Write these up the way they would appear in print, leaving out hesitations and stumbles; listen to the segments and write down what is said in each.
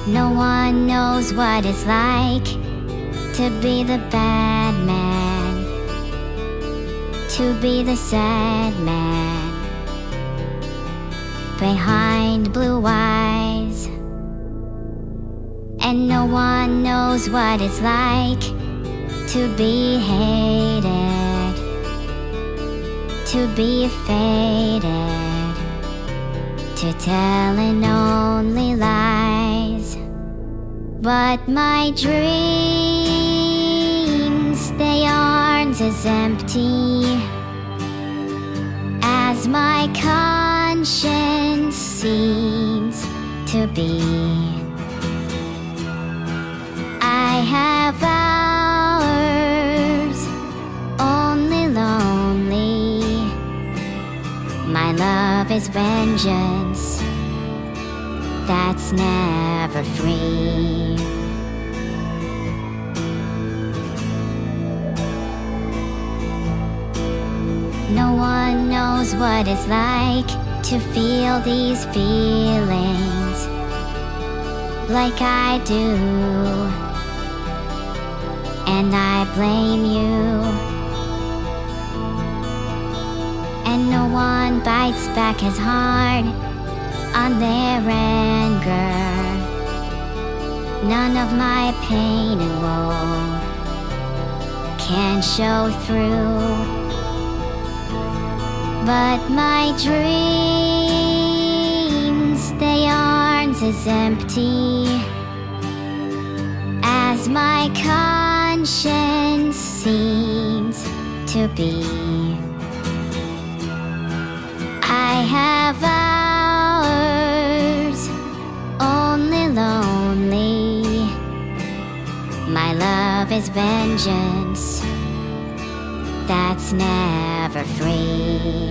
No one knows what it's like to be the bad man, to be the sad man behind blue eyes. And no one knows what it's like to be hated, to be faded, to telling only lies. But my dreams, they aren't as empty as my conscience seems to be. I have hours only lonely. My love is vengeance that's never free. No one knows what it's like to feel these feelings like I do, and I blame you. And no one bites back as hard on their anger. None of my pain and woe can show through. But my dreams, they aren't as empty as my conscience seems to be. I have hours only lonely. My love is vengeance that's never free.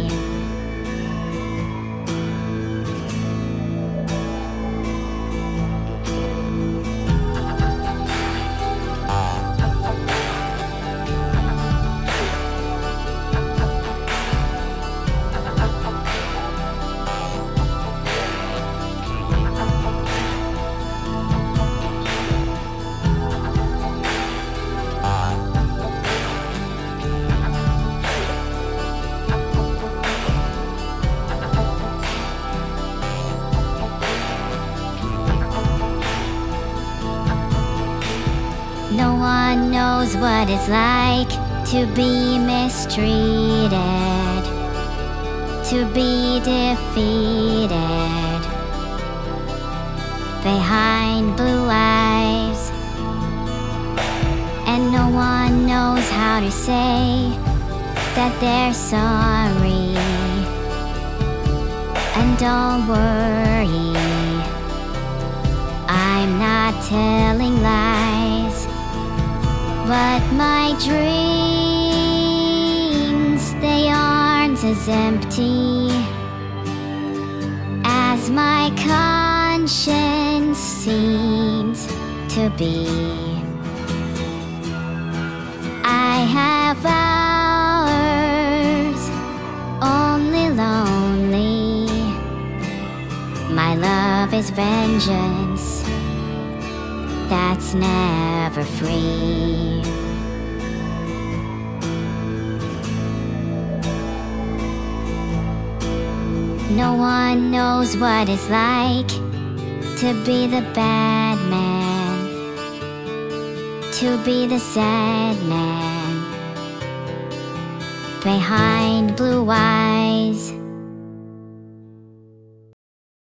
No one knows what it's like to be mistreated, to be defeated behind blue eyes. And no one knows how to say that they're sorry. And don't worry, I'm not telling lies. But my dreams, they aren't as empty as my conscience seems to be. I have hours only lonely. My love is vengeance that's never free. No one knows what it's like to be the bad man, to be the sad man behind blue eyes.